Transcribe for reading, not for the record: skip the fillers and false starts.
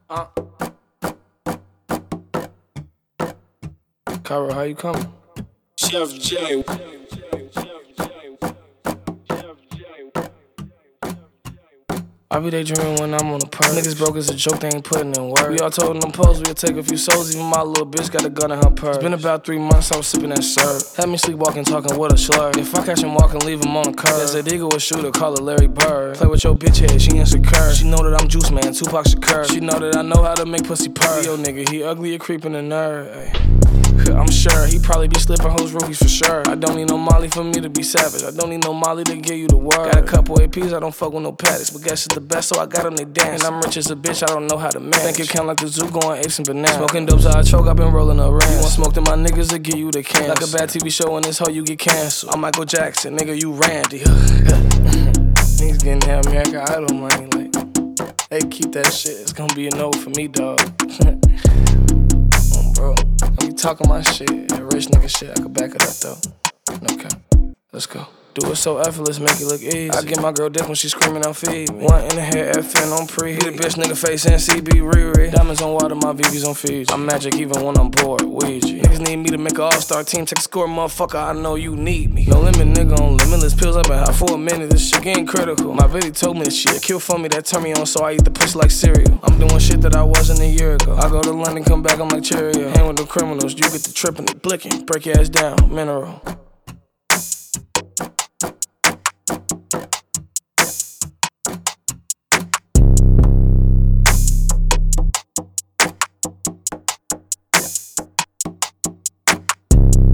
Cairo, how you coming? Chef J. I be daydreaming when I'm on the perch. Niggas broke as a joke, they ain't putting in work. We all told them pose, we'll take a few souls. Even my little bitch got a gun in her purse. It's been about 3 months, I was sipping that syrup. Had me sleepwalking, talking with a slur. If I catch him walking, leave him on the curb. There's a digger with shooter, call her Larry Bird. Play with your bitch head, she insecure. She know that I'm Juice Man, Tupac Shakur. She know that I know how to make pussy purr. Yo nigga, he ugly, a creepin' a nerd. Ay. I'm sure he probably be slipping hoes rookies for sure. I don't need no Molly for me to be savage. I don't need no Molly to give you the word. Got a couple APs, I don't fuck with no paddocks, but guess it's the best, so I got them, they dance. And I'm rich as a bitch, I don't know how to manage. Think it count like the zoo going apes and bananas. Smoking dope, so I choke, I been rolling a ranch. You want smoke to my niggas to give you the can. Like a bad TV show in this hoe, you get canceled. I'm Michael Jackson, nigga, you Randy. Niggas getting that American Idol money, like, hey, keep that shit, it's gonna be a no for me, dog. Bro, I be talking my shit, that rich nigga shit, I could back it up though. Okay, let's go. Do it so effortless, make it look easy. I get my girl dick when she screaming out feed me. One in the hair, FN on pre. Hit a bitch nigga face NCB Riri. Diamonds on water, my VV's on Fiji. I'm magic even when I'm bored, Ouija. Niggas need me to make an all-star team. Take a score, motherfucker, I know you need me. No limit, nigga, on limitless pills. I've been high for a minute, this shit getting critical. My video told me this shit, kill for me, that turn me on, so I eat the pussy like cereal. I'm doing shit that I wasn't a year ago. I go to London, come back, I'm like Cheerio. Hang with the criminals, you get the tripping, they blicking. Break your ass down, mineral.